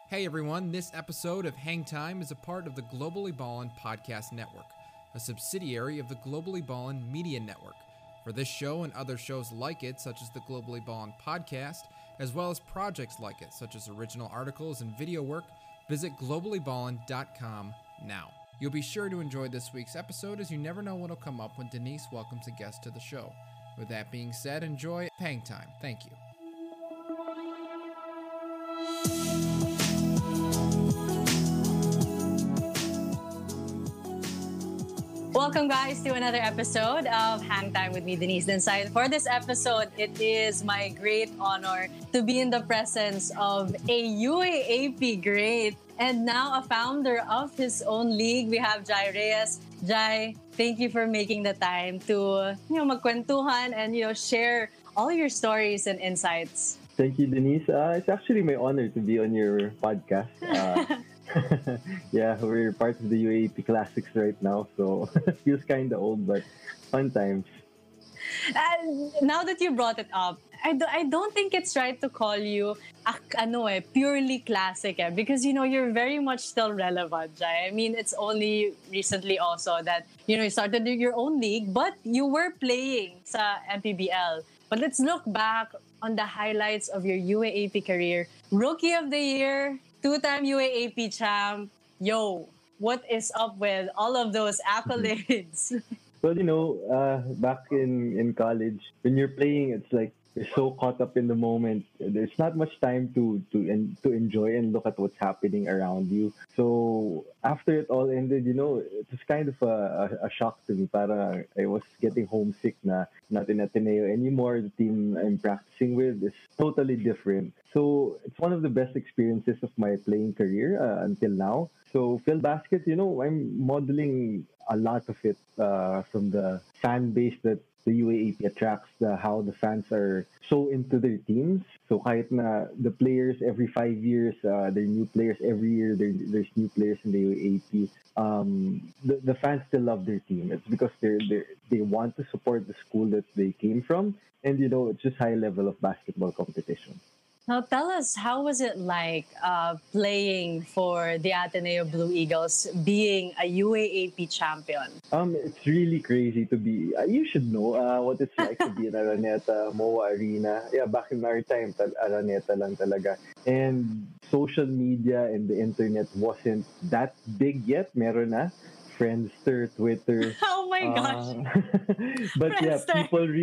Hey everyone, this episode of Hang Time is a part of the Globally Ballin' Podcast Network, a subsidiary of the Globally Ballin' Media Network. For this show and other shows like it, such as the Globally Ballin' Podcast, as well as projects like it, such as original articles and video work, visit globallyballin.com now. You'll be sure to enjoy this week's episode, as you never know what'll come up when Denise welcomes a guest to the show. With that being said, enjoy Hang Time. Thank you. Welcome, guys, to another episode of Hang Time with me, Denise Densay. For this episode, it is my great honor to be in the presence of a UAAP great and now a founder of his own league. We have Jai Reyes. Jai, thank you for making the time to magkwentuhan and share all your stories and insights. Thank you, Denise. It's actually my honor to be on your podcast. Yeah, we're part of the UAAP Classics right now, so feels kind of old, but fun times. Now that you brought it up, I don't think it's right to call you purely classic because you're very much still relevant, Jai. I mean, it's only recently also that you started your own league, but you were playing sa MPBL. But let's look back on the highlights of your UAAP career. Rookie of the Year, two-time UAAP champ. Yo, what is up with all of those accolades? Well, back in college, when you're playing, it's like you're so caught up in the moment. There's not much time to enjoy and look at what's happening around you. So after it all ended, it was kind of a shock to me. Para I was getting homesick na not in Ateneo anymore. The team I'm practicing with is totally different. So it's one of the best experiences of my playing career until now. So Phil Basket, I'm modeling a lot of it from the fan base that the UAAP attracts, how the fans are so into their teams. So kahit na the players every 5 years, there are new players every year, there's new players in the UAAP. The fans still love their team. It's because they want to support the school that they came from. And, it's just high level of basketball competition. Now, tell us, how was it like playing for the Ateneo Blue Eagles, being a UAAP champion? It's really crazy to be. You should know what it's like to be in Araneta, MOA Arena. Yeah, back in our time, Araneta lang talaga. And social media and the internet wasn't that big yet. Meron na. Friendster, Twitter. Oh my gosh! But Friendster.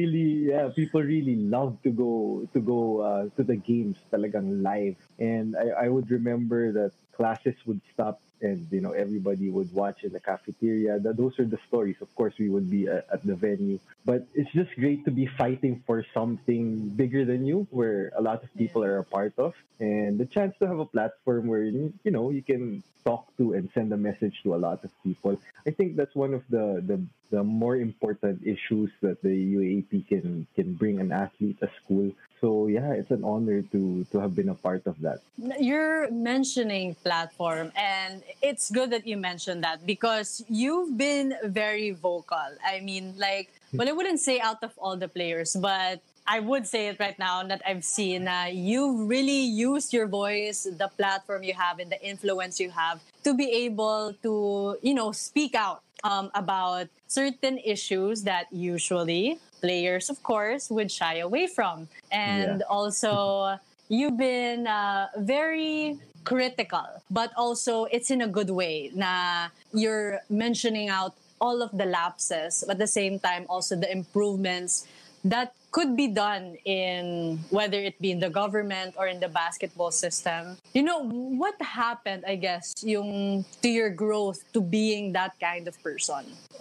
people really love to go to the games talagang live. And I would remember that classes would stop and everybody would watch in the cafeteria. Those are the stories. Of course, we would be at the venue, but it's just great to be fighting for something bigger than you, where a lot of people are a part of, and the chance to have a platform where you can talk to and send a message to a lot of people. I think that's one of the more important issues that the UAAP can bring an athlete, a school. So yeah, it's an honor to have been a part of that. You're mentioning platform, and it's good that you mentioned that because you've been very vocal. I mean, I wouldn't say out of all the players, but I would say it right now that I've seen you've really used your voice, the platform you have, and the influence you have to be able to, speak out about certain issues that usually players, of course, would shy away from. And also, you've been very critical, but also it's in a good way na you're mentioning out all of the lapses, but at the same time, also the improvements that could be done in whether it be in the government or in the basketball system. What happened, I guess, to your growth to being that kind of person?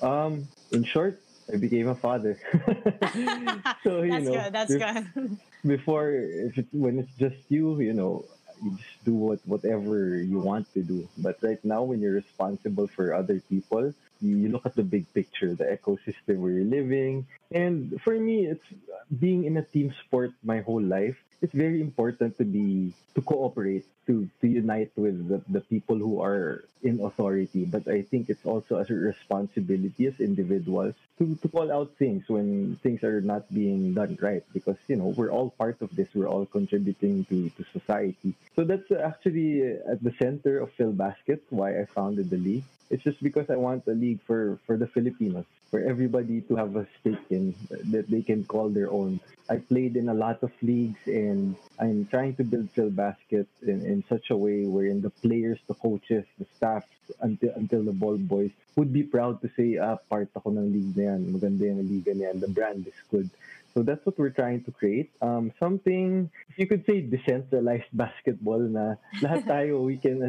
In short, I became a father. So, That's good. Before, when it's just you, you just do whatever you want to do. But right now, when you're responsible for other people, you look at the big picture, the ecosystem where you're living. And for me, it's being in a team sport my whole life. it's very important to cooperate, to unite with the people who are in authority. But I think it's also a responsibility as individuals to call out things when things are not being done right, because we're all part of this. We're all contributing to society. So that's actually at the center of Phil Basket, why I founded the league. It's just because I want a league for the Filipinos, for everybody to have a stake in, that they can call their own. I played in a lot of leagues, and I'm trying to build Phil Basket in such a way wherein the players, the coaches, the staff, until the ball boys would be proud to say, part ako ng league na yan. Maganda yung liga na yan. The brand is good. So that's what we're trying to create. Something, if you could say, decentralized basketball na lahat tayo,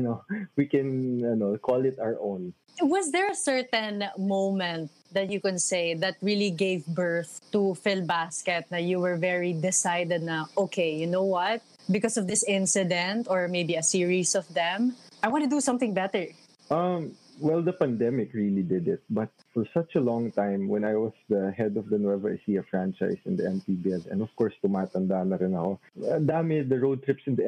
we can call it our own. Was there a certain moment that you can say that really gave birth to Phil Basket, that you were very decided na, okay, you know what? Because of this incident or maybe a series of them, I want to do something better? Well, the pandemic really did it. But for such a long time, when I was the head of the Nueva Ecija franchise in the MPBL, and of course, tumatanda na rin ako, the road trips in the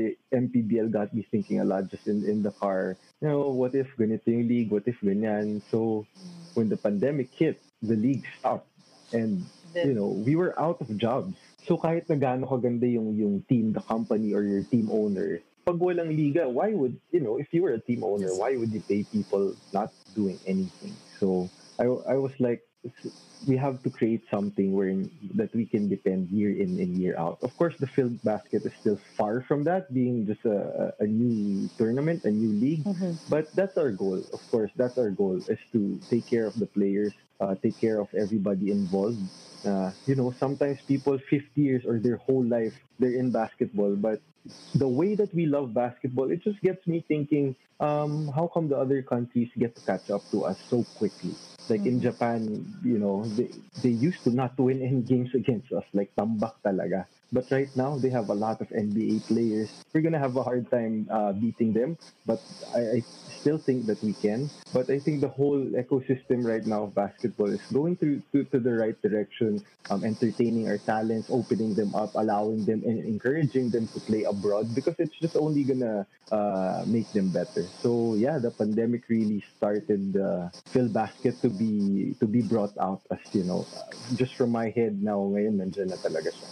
MPBL got me thinking a lot just in the car. What if ganito yung league? What if ganyan? So when the pandemic hit, the league stopped. And, we were out of jobs. So kahit na gaano kaganda yung team, the company, or your team owner, pag walang liga, why would, if you were a team owner, why would you pay people not doing anything? So I was like, we have to create something that we can depend year in and year out. Of course, the Phil Basket is still far from that, being just a new tournament, a new league. But that's our goal. Of course, that's our goal, is to take care of the players, take care of everybody involved. Sometimes people 50 years or their whole life, they're in basketball, but the way that we love basketball, it just gets me thinking, how come the other countries get to catch up to us so quickly? Like in Japan, they used to not win any games against us, like tambak talaga. But right now, they have a lot of NBA players. We're going to have a hard time beating them, but I still think that we can. But I think the whole ecosystem right now of basketball is going to the right direction, entertaining our talents, opening them up, allowing them and encouraging them to play abroad, because it's just only going to make them better. So yeah, the pandemic really started Phil Basket to be brought out, as just from my head now, ngayon nandiyan na talaga siya.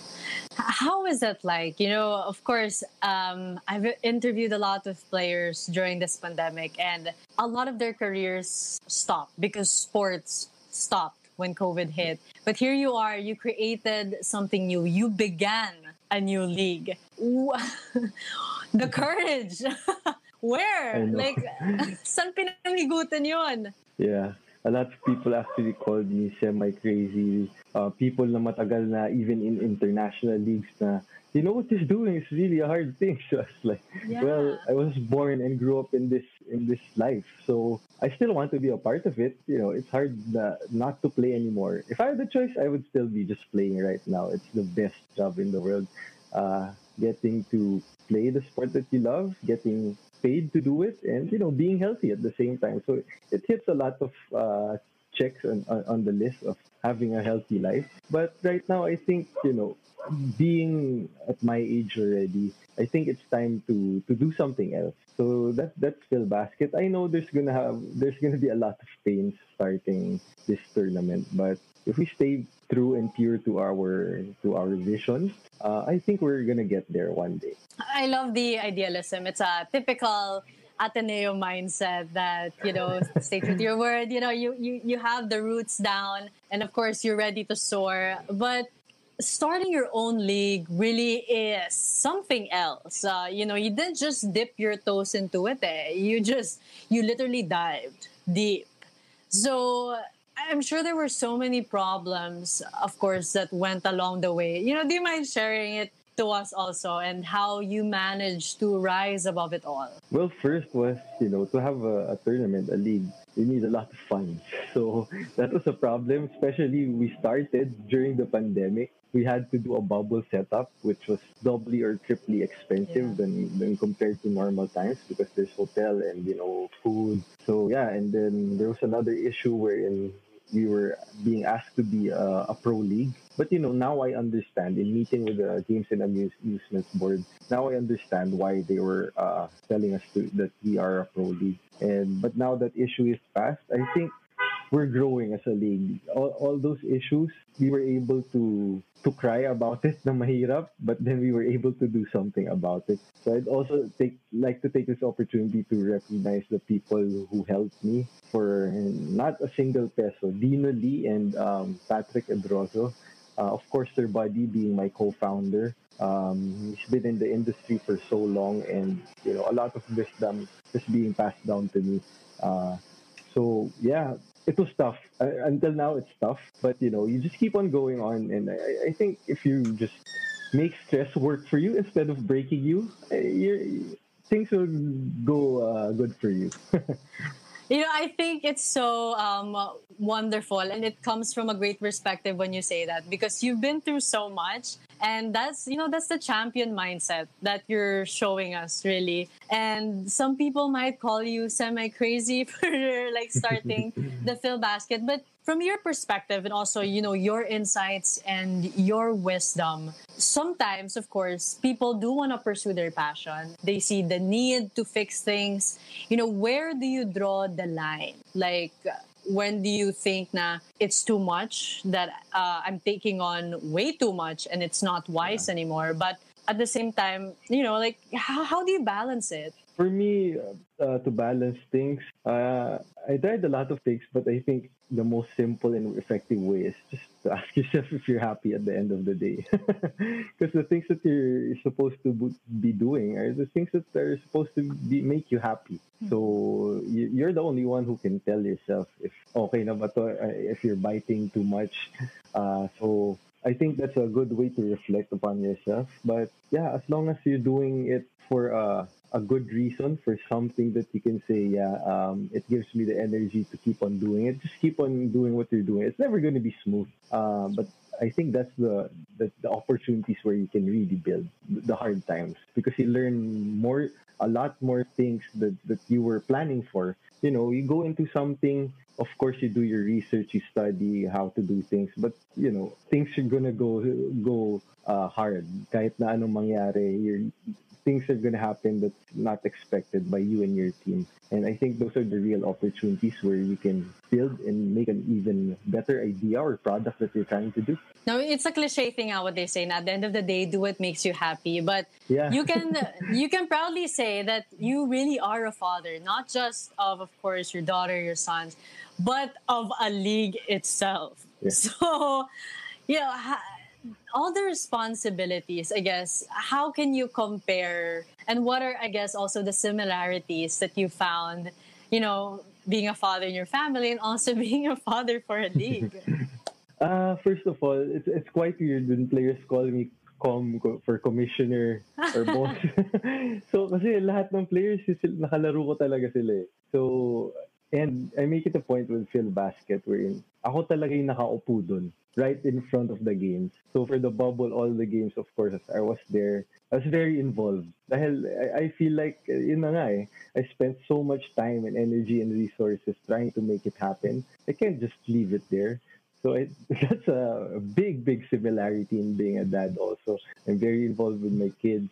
How is that like? Of course, I've interviewed a lot of players during this pandemic, and a lot of their careers stopped because sports stopped when COVID hit. But here you are, you created something new. You began a new league. The courage! Where? Like, saan pinamigutan yun? Yeah. A lot of people actually called me semi-crazy. People na matagal na, even in international leagues, na, what he's doing is really a hard thing. So I was like, well, I was born and grew up in this life. So I still want to be a part of it. It's hard not to play anymore. If I had the choice, I would still be just playing right now. It's the best job in the world. Getting to play the sport that you love, getting paid to do it, and being healthy at the same time. So it hits a lot of checks on the list of having a healthy life. But right now, I think being at my age already, I think it's time to do something else. So that's Phil Basket. I know there's gonna be a lot of pains starting this tournament, but if we stay true and pure to our vision, I think we're gonna get there one day. I love the idealism. It's a typical Ateneo mindset that, stay true to your word. You have the roots down, and of course you're ready to soar. But starting your own league really is something else. You didn't just dip your toes into it. You literally dived deep. So I'm sure there were so many problems, of course, that went along the way. Do you mind sharing it to us also, and how you managed to rise above it all? Well, first was, to have a tournament, a league, you need a lot of funds. So that was a problem, especially we started during the pandemic. We had to do a bubble setup, which was doubly or triply expensive than compared to normal times, because there's hotel and, food. So yeah, and then there was another issue wherein we were being asked to be a pro league, But now I understand. In meeting with the Games and Amusements Board, now I understand why they were telling us that we are a pro league. But now that issue is past, I think we're growing as a league. All those issues, we were able to cry about it, na mahirap, but then we were able to do something about it. So I'd also like to take this opportunity to recognize the people who helped me for not a single peso. Dino Lee and Patrick Edroso. Of course, their buddy being my co-founder. He's been in the industry for so long, and a lot of wisdom is being passed down to me. So yeah, it was tough. Until now, it's tough. But you just keep on going on, and I think if you just make stress work for you instead of breaking you, things will go good for you. I think it's so wonderful, and it comes from a great perspective when you say that, because you've been through so much, and that's the champion mindset that you're showing us, really. And some people might call you semi crazy for like starting the Phil Basket, but from your perspective and also your insights and your wisdom, sometimes of course people do want to pursue their passion. They see the need to fix things. Where do you draw the line? Like, when do you think na it's too much, that I'm taking on way too much and it's not wise anymore? But at the same time, like how do you balance it? For me, to balance things, I tried a lot of things, but I think the most simple and effective way is just to ask yourself if you're happy at the end of the day. Because the things that you're supposed to be doing are the things that are supposed to make you happy. So you're the only one who can tell yourself if okay na ba to, if you're biting too much. So I think that's a good way to reflect upon yourself. But yeah, as long as you're doing it for a good reason, for something that you can say, it gives me the energy to keep on doing it. Just keep on doing what you're doing. It's never going to be smooth, but I think that's the opportunities where you can really build the hard times, because you learn a lot more things that you were planning for. You go into something. Of course, you do your research, you study how to do things, but things are gonna go hard. Kahit na anong mangyari, things are going to happen that's not expected by you and your team. And I think those are the real opportunities where you can build and make an even better idea or product that you're trying to do. Now, it's a cliche thing, what they say. At the end of the day, do what makes you happy. But yeah. you can proudly say that you really are a father, not just of course, your daughter, your sons, but of a league itself. Yeah. So, all the responsibilities, I guess, how can you compare, and what are, I guess, also the similarities that you found, being a father in your family and also being a father for a league? First of all, it's quite weird when players call me for commissioner or boss. So kasi lahat ng players, nakalaro ko talaga sila eh. So, and I make it a point with Phil Basket wherein ako talaga yung nakaupo dun, right in front of the games. So for the bubble, all the games, of course, I was there. I was very involved. Dahil I feel like, yun na nga eh, I spent so much time and energy and resources trying to make it happen. I can't just leave it there. So that's a big, big similarity in being a dad also. I'm very involved with my kids.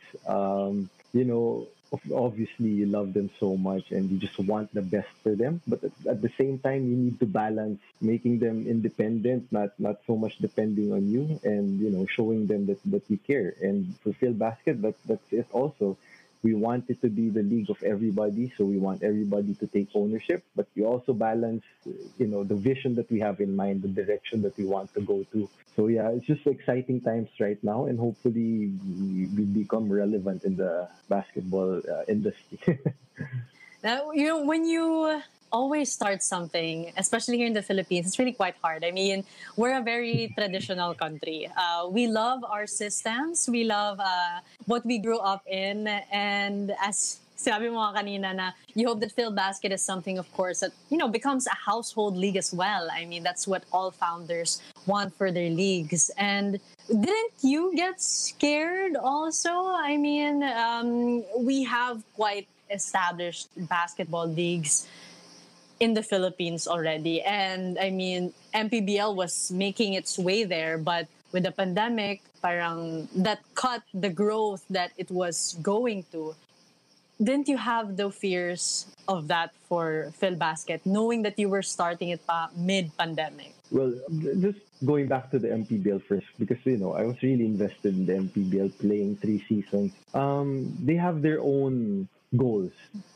Obviously you love them so much and you just want the best for them. But at the same time, you need to balance making them independent, not so much depending on you, and, showing them that you care. And for Phil Basket, that's it also. We want it to be the league of everybody, so we want everybody to take ownership, but you also balance, the vision that we have in mind, the direction that we want to go to. So yeah, it's just exciting times right now, and hopefully we become relevant in the basketball industry. Now, when you always start something, especially here in the Philippines, it's really quite hard. I mean, we're a very traditional country. We love our systems. We love what we grew up in. And as sabi mo kanina na you hope that Phil Basket is something, of course, that, becomes a household league as well. I mean, that's what all founders want for their leagues. And didn't you get scared also? I mean, we have quite established basketball leagues in the Philippines already. And I mean, MPBL was making its way there, but with the pandemic, parang that cut the growth that it was going to. Didn't you have the fears of that for Phil Basket, knowing that you were starting it mid-pandemic? Well, just going back to the MPBL first, because I was really invested in the MPBL, playing 3 seasons. They have their own goals,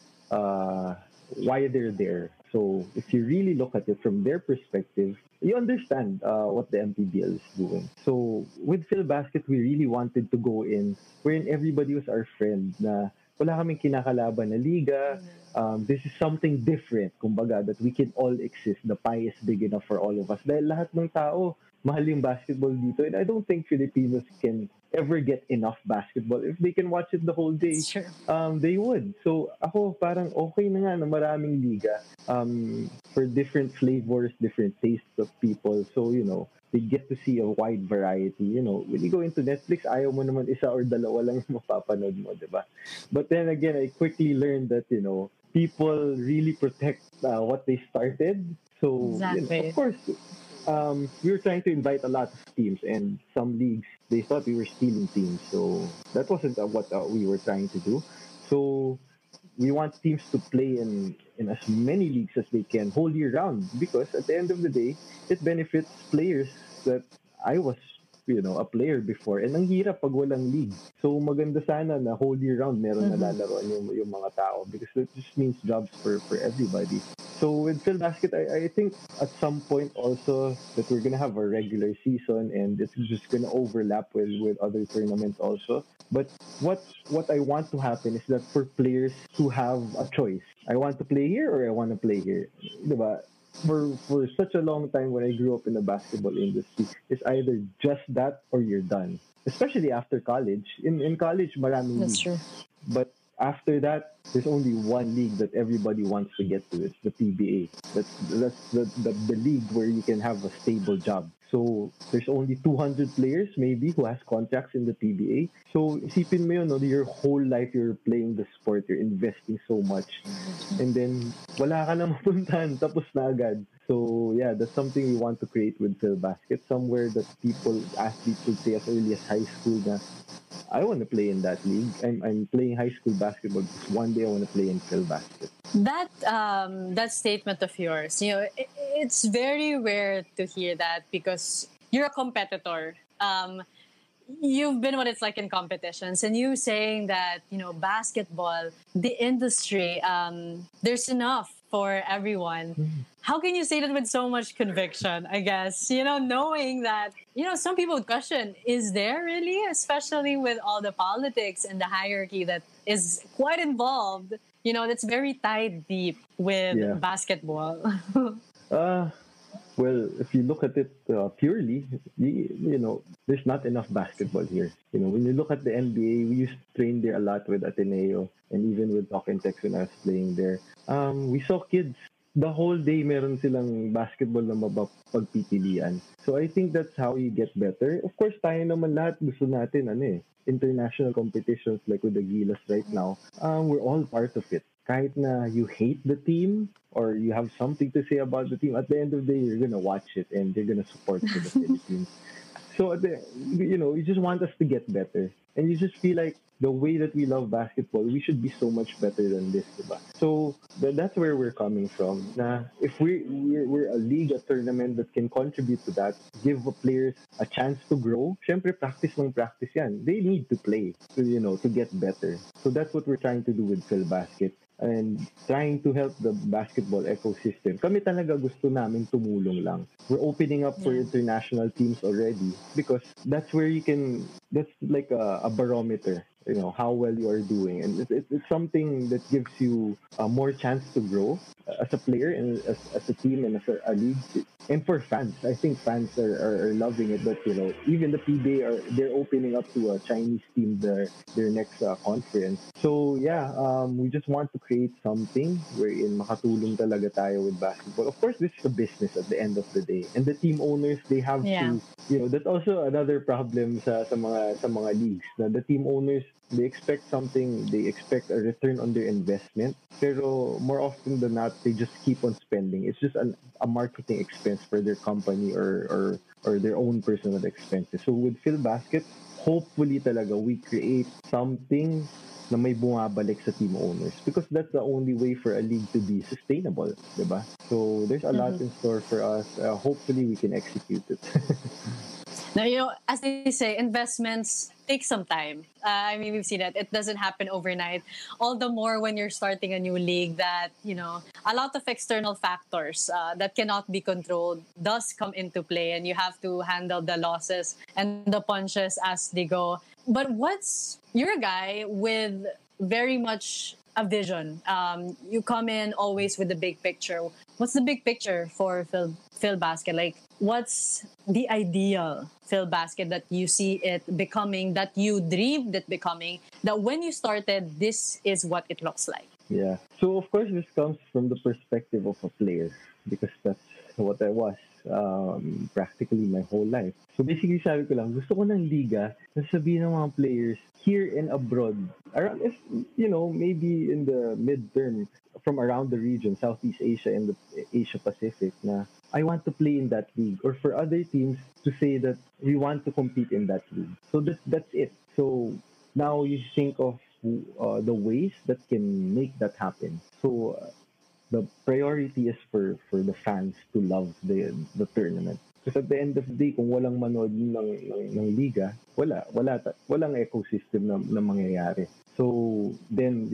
why they're there. So if you really look at it from their perspective, you understand what the MPBL is doing. So with Phil Basket, we really wanted to go in wherein everybody was our friend. Na wala kaming kinakalaban na liga. This is something different, kumbaga, that we can all exist. The pie is big enough for all of us. Dahil lahat ng tao, mahal yung basketball dito. And I don't think Filipinos can ever get enough basketball. If they can watch it the whole day, Sure. they would. So ako parang okay na nga na maraming liga for different flavors, different tastes of people. So, they get to see a wide variety. When you go into Netflix, ayaw mo naman isa or dalawa lang yung mapapanood mo, di ba? But then again, I quickly learned that, people really protect what they started. So, Exactly. of course, we were trying to invite a lot of teams, and some leagues, they thought we were stealing teams. So that wasn't what we were trying to do. So we want teams to play in as many leagues as they can whole year round, because at the end of the day, it benefits players that I was a player before, and ang hirap pag walang league. So maganda sana na whole year round meron nalalaroan yung mga tao, because that just means jobs for everybody. So with Phil Basket, I think at some point also that we're gonna have a regular season, and it's just gonna overlap with other tournaments also. But what I want to happen is that for players to have a choice, I want to play here or I want to play here, diba? For such a long time when I grew up in the basketball industry, it's either just that or you're done. Especially after college. In college, maraming That's leagues. true. But after that, there's only one league that everybody wants to get to. It's the PBA. That's the league where you can have a stable job. So there's only 200 players maybe who has contracts in the PBA. So isipin mo yun, no, your whole life you're playing the sport, you're investing so much. And then wala ka na mapuntahan, tapos na agad. So yeah, that's something we want to create with Phil Basket, somewhere that athletes would say as early as high school na I want to play in that league. I'm playing high school basketball because one day I want to play in Phil Basket. That statement of yours, it's very rare to hear that, because you're a competitor. You've been what it's like in competitions, and you saying that basketball, the industry, there's enough for everyone. How can you say that with so much conviction? I guess knowing that some people would question, is there really, especially with all the politics and the hierarchy that is quite involved, that's very tied deep with basketball. Well, if you look at it purely, there's not enough basketball here. When you look at the NBA, we used to train there a lot with Ateneo, and even with Talk and Text when I was playing there. We saw kids the whole day meron silang basketball na mapagpipilian. So I think that's how you get better. Of course, tayo naman lahat gusto natin international competitions like with the Gilas right now. We're all part of it. Kahit na you hate the team or you have something to say about the team, at the end of the day, you're gonna watch it and you're gonna support for the Philippines. So, you just want us to get better. And you just feel like the way that we love basketball, we should be so much better than this, diba? So, that's where we're coming from. Na if we're a league, a tournament that can contribute to that, give the players a chance to grow, syempre practice yan. They need to play to get better. So that's what we're trying to do with Phil Basket. And trying to help the basketball ecosystem. Kami talaga gusto namin tumulong lang. We're opening up for international teams already because that's where that's like a barometer, how well you are doing. And it's something that gives you more chance to grow as a player and as a team and as a league. And for fans, I think fans are loving it. But even the PBA they're opening up to a Chinese team their next conference. So yeah, we just want to create something wherein makatulong talaga tayo with basketball. Of course, this is a business at the end of the day, and the team owners they have to. That's also another problem sa mga leagues. Na the team owners They expect something, they expect a return on their investment. Pero more often than not, they just keep on spending. It's just a marketing expense for their company or their own personal expenses. So with Phil Basket, hopefully talaga we create something na may bumabalik sa team owners because that's the only way for a league to be sustainable, diba? So there's a lot in store for us. Hopefully we can execute it. Now, as they say, investments take some time. I mean, we've seen it. It doesn't happen overnight. All the more when you're starting a new league that, a lot of external factors that cannot be controlled does come into play, and you have to handle the losses and the punches as they go. But you're a guy with very much a vision. You come in always with the big picture. What's the big picture for Phil Basket? Like, what's the ideal Phil Basket that you see it becoming, that you dreamed it becoming, that when you started, this is what it looks like? Yeah. So, of course, this comes from the perspective of a player because that's what I was practically my whole life. So, basically, sabi ko lang, gusto ko ng liga na sabihin ng mga players here and abroad, around, maybe in the midterm, from around the region, Southeast Asia and the Asia Pacific, na I want to play in that league. Or for other teams to say that we want to compete in that league. So that's it. So now you think of the ways that can make that happen. So the priority is for the fans to love the tournament. Because at the end of the day, kung walang manood ng liga, walang ecosystem na mangyayari. So then,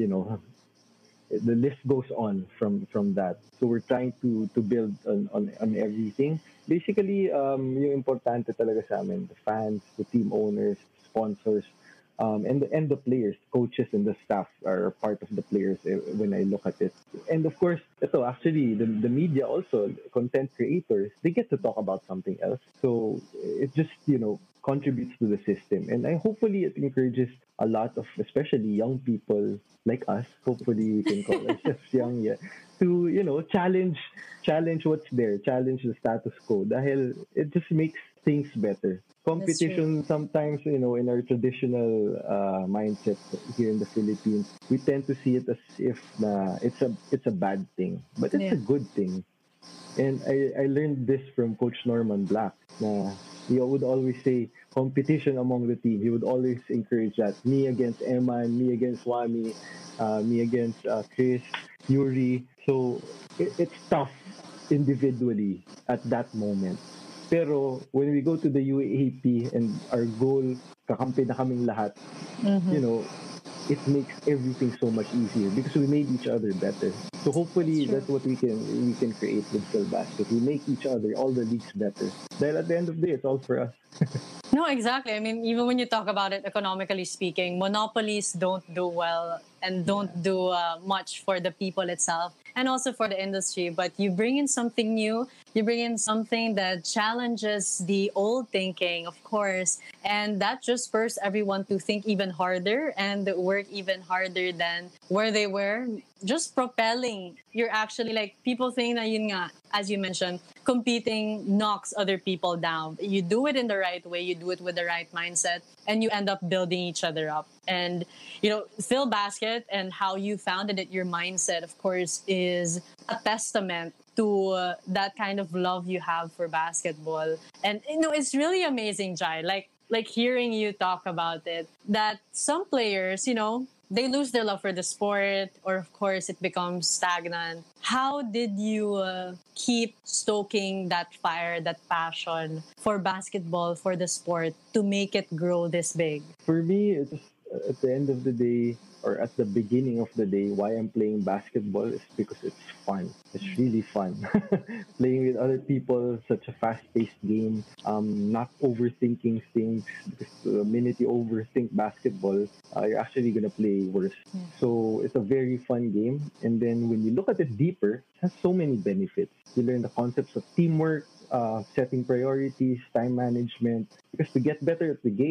the list goes on from that. So we're trying to build on everything. Basically, yung importante talaga sa amin, the fans, the team owners, sponsors, and the players, coaches, and the staff are part of the players when I look at it. And of course, actually, the media also, content creators, they get to talk about something else. So it just, contributes to the system. And hopefully it encourages a lot of, especially young people like us, hopefully we can call ourselves young, to, challenge what's there, challenge the status quo. Dahil it just makes things better. Competition sometimes, in our traditional mindset here in the Philippines, we tend to see it as if it's a bad thing, but it's a good thing. And I learned this from Coach Norman Black. He would always say competition among the team. He would always encourage that. Me against Eman, me against Wami, me against Chris, Yuri. So it's tough individually at that moment. Pero when we go to the UAAP and our goal, kakampi na kaming lahat, it makes everything so much easier because we made each other better. So hopefully that's what we can create with Phil Basket. We make each other, all the leagues better. Then at the end of the day, it's all for us. No, exactly. I mean, even when you talk about it economically speaking, monopolies don't do well and don't do much for the people itself and also for the industry. But you bring in something new, you bring in something that challenges the old thinking, of course, and that just spurs everyone to think even harder and work even harder than where they were. Just propelling. You're actually like, people think that yun nga, as you mentioned, competing knocks other people down. You do it in the right way, you do it with the right mindset, and you end up building each other up. And, Phil Basket and how you founded it, your mindset, of course, is a testament to that kind of love you have for basketball. And, it's really amazing, Jai. Like hearing you talk about it, that some players, they lose their love for the sport, or of course it becomes stagnant. How did you keep stoking that fire, that passion for basketball, for the sport, to make it grow this big? For me, it's at the end of the day, or at the beginning of the day, why I'm playing basketball is because it's fun. It's really fun. Playing with other people, such a fast-paced game, not overthinking things. Because the minute you overthink basketball, you're actually going to play worse. Yeah. So it's a very fun game. And then when you look at it deeper, it has so many benefits. You learn the concepts of teamwork, setting priorities, time management. Because to get better at the game,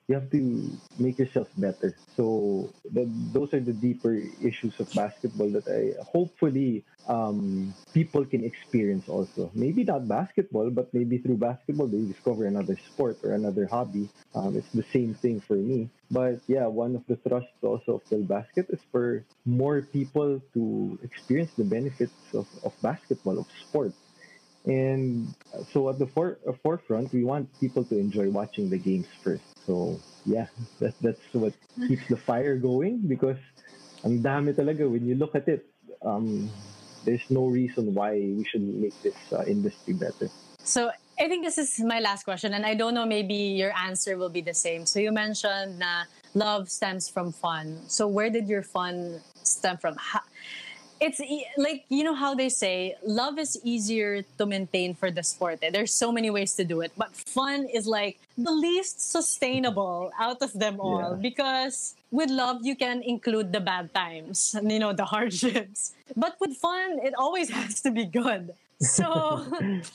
you have to make yourself better. So those are the deeper issues of basketball that I hopefully people can experience also. Maybe not basketball, but maybe through basketball they discover another sport or another hobby. It's the same thing for me. But yeah, one of the thrusts also of Phil Basket is for more people to experience the benefits of basketball, of sport. And so at the forefront, we want people to enjoy watching the games first. So yeah, that's what keeps the fire going because ang dami talaga when you look at it. There's no reason why we shouldn't make this industry better. So I think this is my last question, and I don't know, maybe your answer will be the same. So you mentioned na love stems from fun. So where did your fun stem from? Like, you know how they say love is easier to maintain for the sport. There's so many ways to do it, but fun is like the least sustainable out of them all, Yeah. because with love you can include the bad times, you know, the hardships, but with fun it always has to be good. So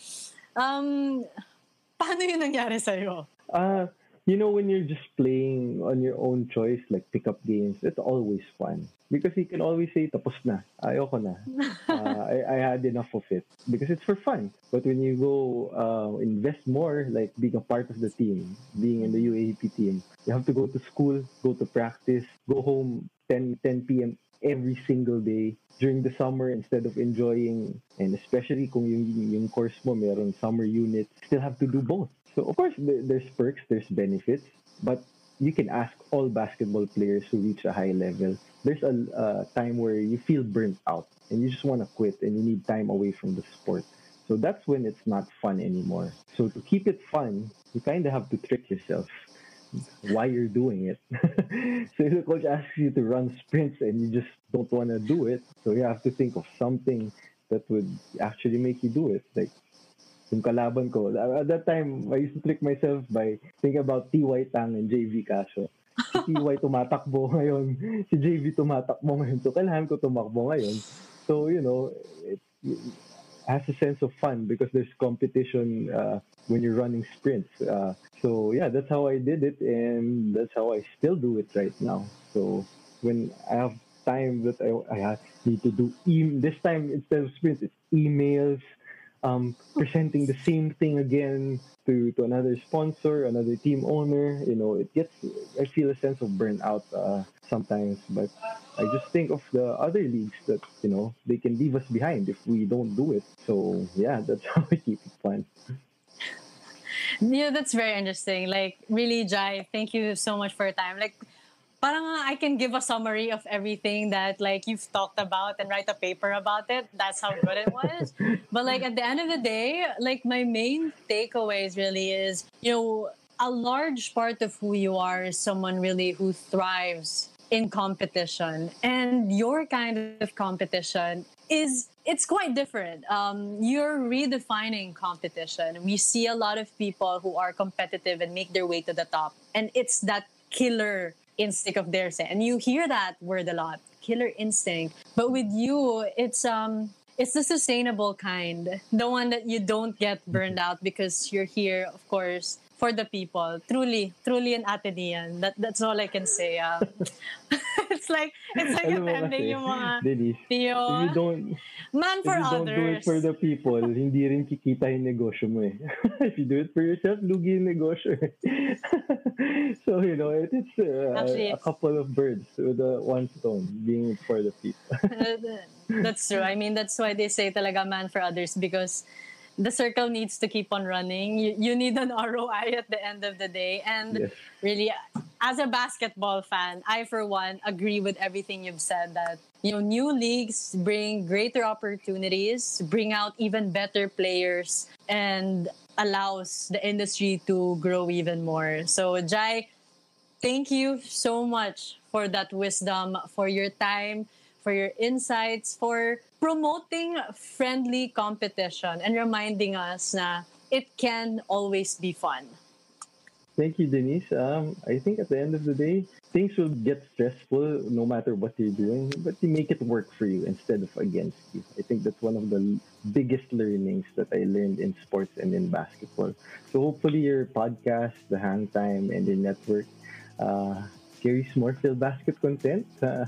paano yun nangyari sa'yo? When you're just playing on your own choice, like pickup games, it's always fun. Because you can always say, tapos na, ayoko na. I had enough of it. Because it's for fun. But when you go invest more, like being a part of the team, being in the UAAP team, you have to go to school, go to practice, go home 10 p.m. every single day during the summer instead of enjoying, and especially kung yung course mo meron summer unit, still have to do both. So of course there's perks, there's benefits, but you can ask all basketball players who reach a high level. There's a time where you feel burnt out and you just want to quit and you need time away from the sport. So that's when it's not fun anymore. So to keep it fun, you kind of have to trick yourself why you're doing it. So if the coach asks you to run sprints and you just don't want to do it, so you have to think of something that would actually make you do it. Like yung kalaban ko, at that time, I used to trick myself by thinking about T.Y. Tang and J.V. Casio. Si T.Y. tumatakbo ngayon, si J.V. tumatakbo ngayon. So kailangan ko tumakbo ngayon. So, it has a sense of fun because there's competition when you're running sprints. So yeah, that's how I did it, and that's how I still do it right now. So when I have time that need to do this time instead of sprints, it's emails, presenting the same thing again to another sponsor, another team owner. I feel a sense of burnout sometimes, but I just think of the other leagues that, they can leave us behind if we don't do it. So yeah, that's how I keep it fun. Yeah, that's very interesting. Like, really, Jai, thank you so much for your time. Like, parang I can give a summary of everything that like you've talked about and write a paper about it. That's how good it was. But like at the end of the day, like my main takeaways really is, a large part of who you are is someone really who thrives in competition. And your kind of competition it's quite different. You're redefining competition. We see a lot of people who are competitive and make their way to the top. And it's that killer instinct of theirs. And you hear that word a lot, killer instinct. But with you, it's the sustainable kind, the one that you don't get burned out because you're here, of course, for the people. Truly an Atenean. That's all I can say. It's like offending yung mga Denise, Theo. if you don't Man for if you don't do it others. for the people, hindi rin kikita yung negosyo mo eh. If you do it for yourself, lugi yung negosyo eh. So, it's Actually, a couple of birds with one stone, being it for the people. That's true. I mean, that's why they say talaga man for others, because the circle needs to keep on running. You need an ROI at the end of the day. And Yes. really, as a basketball fan, I, for one, agree with everything you've said that, new leagues bring greater opportunities, bring out even better players, and allows the industry to grow even more. So, Jai, thank you so much for that wisdom, for your time, for your insights, for promoting friendly competition and reminding us na it can always be fun. Thank you, Denise. I think at the end of the day, things will get stressful no matter what you're doing, but you make it work for you instead of against you. I think that's one of the biggest learnings that I learned in sports and in basketball. So hopefully your podcast, the Hang Time, and your network carries more Phil Basket content,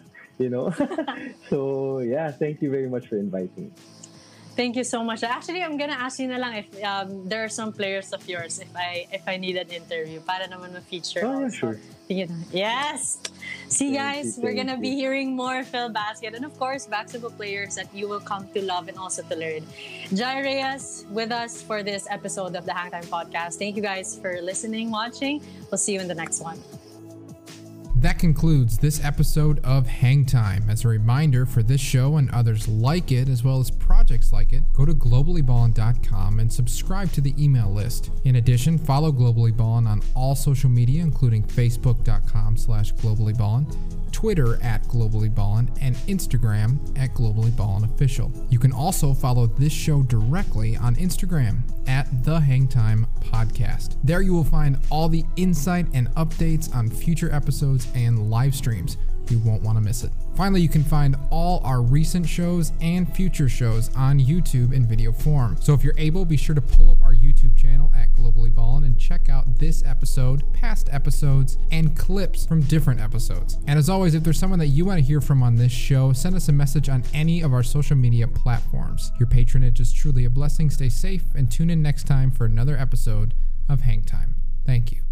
So yeah, thank you very much for inviting me. Thank you so much. Actually, I'm gonna ask you na lang if there are some players of yours if I need an interview para naman ma-feature. Oh, yeah, sure. Yes. See, guys, we're gonna be hearing more Phil Basket and of course basketball players that you will come to love and also to learn. Jai Reyes with us for this episode of the Hangtime Podcast. Thank you guys for listening, watching. We'll see you in the next one. That concludes this episode of Hang Time. As a reminder, for this show and others like it, as well as projects like it, go to globallyballin.com and subscribe to the email list. In addition, follow Globally Ballin on all social media, including facebook.com/globallyballin, Twitter @globallyballin, and Instagram @globallyballin_official. You can also follow this show directly on Instagram @The Hangtime Podcast. There you will find all the insight and updates on future episodes and live streams. You won't want to miss it. Finally, you can find all our recent shows and future shows on YouTube in video form. So if you're able, be sure to pull up our YouTube channel @Globally Ballin and check out this episode, past episodes, and clips from different episodes. And as always, if there's someone that you want to hear from on this show, send us a message on any of our social media platforms. Your patronage is truly a blessing. Stay safe and tune in next time for another episode of Hang Time. Thank you.